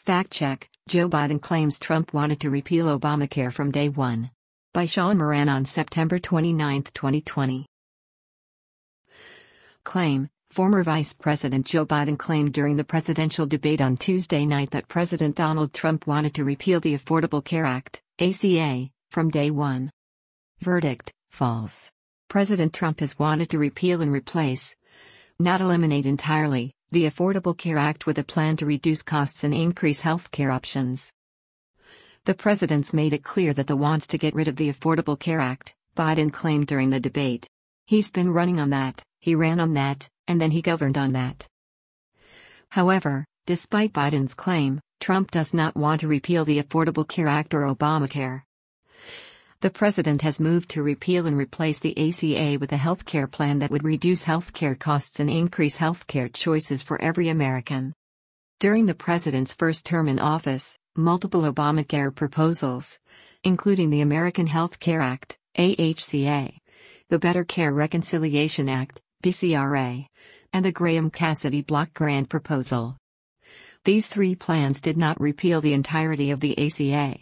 Fact check: Joe Biden claims Trump wanted to repeal Obamacare from day one. By Sean Moran on September 29, 2020. Claim: Former Vice President Joe Biden claimed during the presidential debate on Tuesday night that President Donald Trump wanted to repeal the Affordable Care Act, ACA, from day one. Verdict: false. President Trump has wanted to repeal and replace, not eliminate entirely, the Affordable Care Act with a plan to reduce costs and increase health care options. The president's made it clear that he wants to get rid of the Affordable Care Act, Biden claimed during the debate. He's been running on that, he ran on that, and then he governed on that. However, despite Biden's claim, Trump does not want to repeal the Affordable Care Act or Obamacare. The president has moved to repeal and replace the ACA with a health care plan that would reduce health care costs and increase health care choices for every American. During the president's first term in office, multiple Obamacare proposals, including the American Health Care Act, AHCA, the Better Care Reconciliation Act, BCRA, and the Graham-Cassidy block grant proposal. These three plans did not repeal the entirety of the ACA.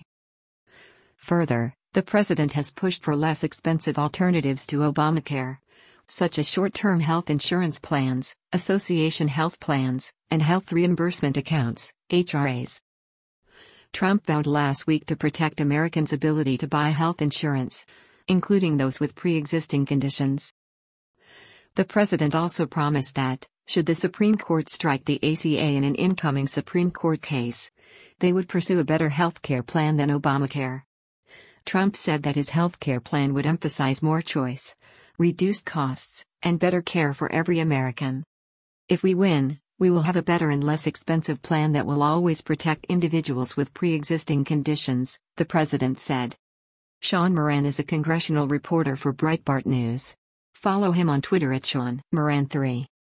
Further, the president has pushed for less expensive alternatives to Obamacare, such as short-term health insurance plans, association health plans, and health reimbursement accounts, HRAs. Trump vowed last week to protect Americans' ability to buy health insurance, including those with pre-existing conditions. The president also promised that, should the Supreme Court strike the ACA in an incoming Supreme Court case, they would pursue a better health care plan than Obamacare. Trump said that his health care plan would emphasize more choice, reduced costs, and better care for every American. If we win, we will have a better and less expensive plan that will always protect individuals with pre-existing conditions, the president said. Sean Moran is a congressional reporter for Breitbart News. Follow him on Twitter at Sean Moran3.